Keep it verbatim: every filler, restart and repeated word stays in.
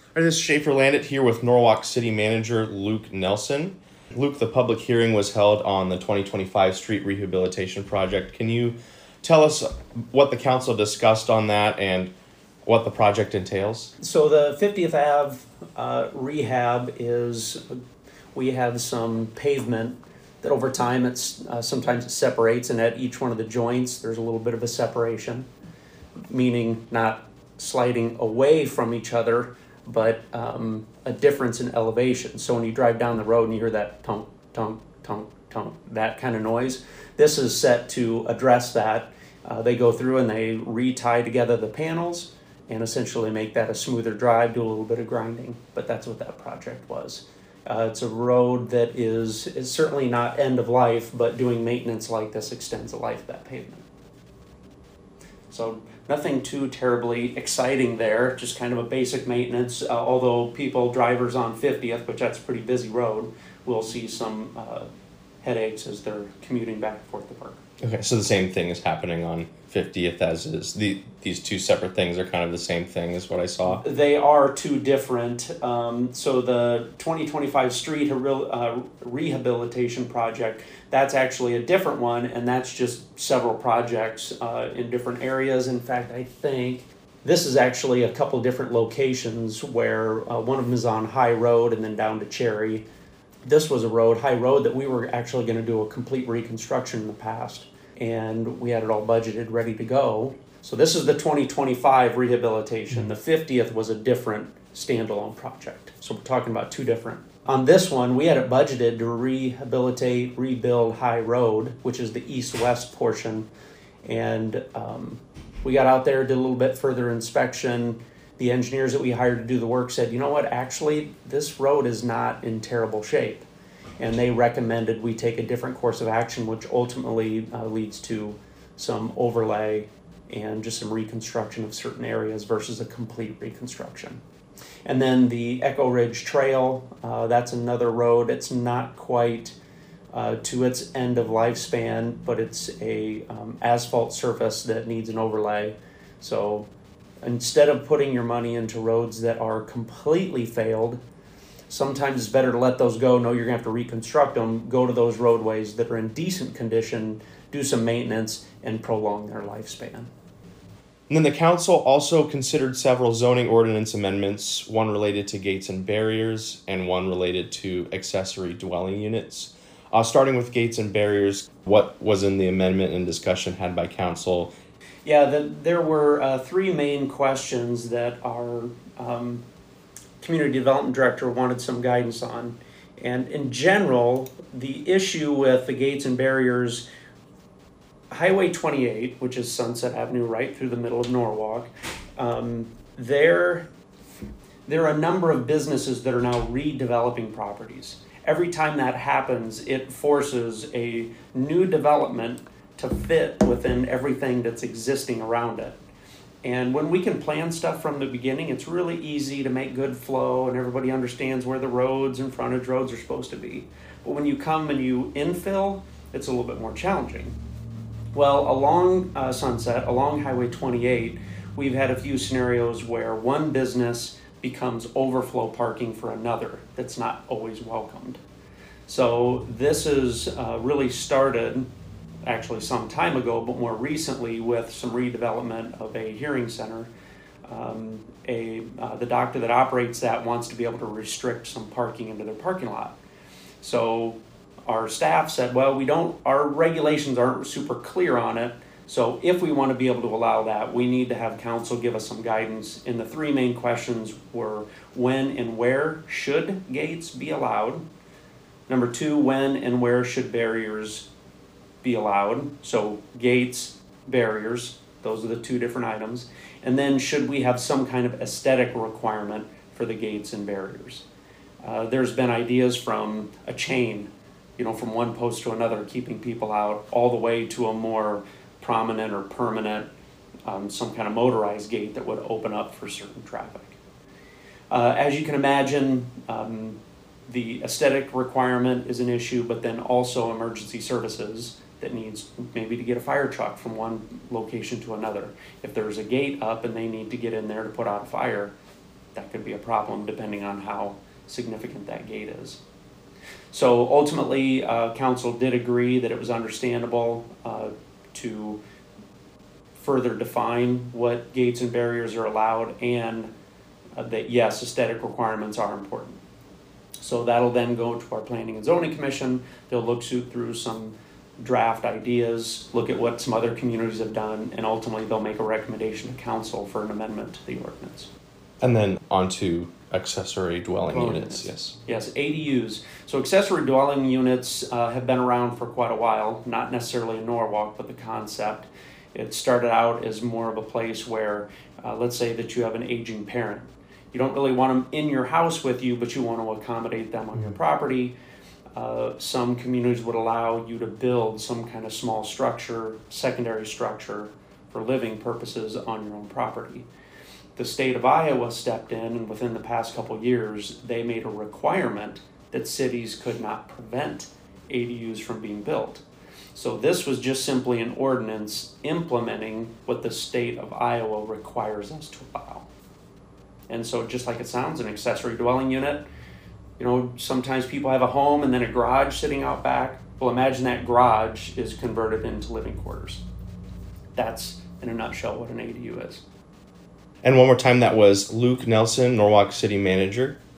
Hi, this is Schaefer Landit here with Norwalk City Manager Luke Nelson. Luke, the public hearing was held on the twenty twenty-five street rehabilitation project. Can you tell us what the council discussed on that and what the project entails? So the fiftieth Ave uh, rehab is, we have some pavement that over time it's uh, sometimes it separates, and at each one of the joints there's a little bit of a separation, meaning not sliding away from each other, but um, a difference in elevation. So when you drive down the road and you hear that tunk, tunk, tunk, tunk, that kind of noise, this is set to address that. Uh, they go through and they re-tie together the panels and essentially make that a smoother drive, do a little bit of grinding, but that's what that project was. Uh, it's a road that is, is certainly not end of life, but doing maintenance like this extends the life of that pavement. So nothing too terribly exciting there, just kind of a basic maintenance, uh, although people, drivers on fiftieth, which that's a pretty busy road, will see some uh, headaches as they're commuting back and forth to work. Okay, so the same thing is happening on fiftieth as is. The, these two separate things are kind of the same thing is what I saw. They are two different. Um, so the twenty twenty-five street uh, rehabilitation project, that's actually a different one, and that's just several projects uh, in different areas. In fact, I think this is actually a couple different locations where uh, one of them is on High Road and then down to Cherry. This was a road, High Road, that we were actually going to do a complete reconstruction in the past, and we had it all budgeted, ready to go. So this is the twenty twenty-five rehabilitation. The fiftieth was a different standalone project. So we're talking about two different. On this one, we had it budgeted to rehabilitate, rebuild High Road, which is the east-west portion. And um, we got out there, did a little bit further inspection. The engineers that we hired to do the work said, you know what, actually, this road is not in terrible shape. And they recommended we take a different course of action, which ultimately uh, leads to some overlay and just some reconstruction of certain areas versus a complete reconstruction. And then the Echo Ridge Trail, uh, that's another road. It's not quite uh, to its end of lifespan, but it's a um, asphalt surface that needs an overlay. So instead of putting your money into roads that are completely failed, sometimes it's better to let those go, know you're going to have to reconstruct them, go to those roadways that are in decent condition, do some maintenance, and prolong their lifespan. And then the council also considered several zoning ordinance amendments, one related to gates and barriers and one related to accessory dwelling units. Uh, starting with gates and barriers, what was in the amendment and discussion had by council? Yeah, the, there were uh, three main questions that our um, community development director wanted some guidance on. And in general, the issue with the gates and barriers, Highway twenty-eight, which is Sunset Avenue right through the middle of Norwalk, um, there, there are a number of businesses that are now redeveloping properties. Every time that happens, it forces a new development to fit within everything that's existing around it. And when we can plan stuff from the beginning, it's really easy to make good flow and everybody understands where the roads and frontage roads are supposed to be. But when you come and you infill, it's a little bit more challenging. Well, along uh, Sunset, along Highway twenty-eight, we've had a few scenarios where one business becomes overflow parking for another that's not always welcomed. So this is uh, really started actually some time ago, but more recently with some redevelopment of a hearing center. Um, a uh, the doctor that operates that wants to be able to restrict some parking into their parking lot. So our staff said, well, we don't, our regulations aren't super clear on it. So if we want to be able to allow that, we need to have council give us some guidance. And the three main questions were, when and where should gates be allowed? Number two, when and where should barriers be allowed? So gates, barriers, those are the two different items. And then should we have some kind of aesthetic requirement for the gates and barriers? Uh, there's been ideas from a chain, you know, from one post to another, keeping people out, all the way to a more prominent or permanent, um, some kind of motorized gate that would open up for certain traffic. Uh, as you can imagine, um, the aesthetic requirement is an issue, but then also emergency services that needs maybe to get a fire truck from one location to another. If there's a gate up and they need to get in there to put out a fire, that could be a problem depending on how significant that gate is. So ultimately, uh, council did agree that it was understandable uh, to further define what gates and barriers are allowed, and uh, that yes, aesthetic requirements are important. So that'll then go to our Planning and Zoning Commission. They'll look through some draft ideas, look at what some other communities have done, and ultimately they'll make a recommendation to council for an amendment to the ordinance. And then on to accessory dwelling Dwelling units, units. yes. Yes, A D Us. So accessory dwelling units uh, have been around for quite a while, not necessarily in Norwalk, but the concept. It started out as more of a place where, uh, let's say that you have an aging parent. You don't really want them in your house with you, but you want to accommodate them on your property. Uh, some communities would allow you to build some kind of small structure, secondary structure for living purposes on your own property. The state of Iowa stepped in, and within the past couple of years, they made a requirement that cities could not prevent A D Us from being built. So this was just simply an ordinance implementing what the state of Iowa requires us to allow. And so just like it sounds, an accessory dwelling unit, you know, sometimes people have a home and then a garage sitting out back. Well, imagine that garage is converted into living quarters. That's, in a nutshell, what an A D U is. And one more time, that was Luke Nelson, Norwalk City Manager.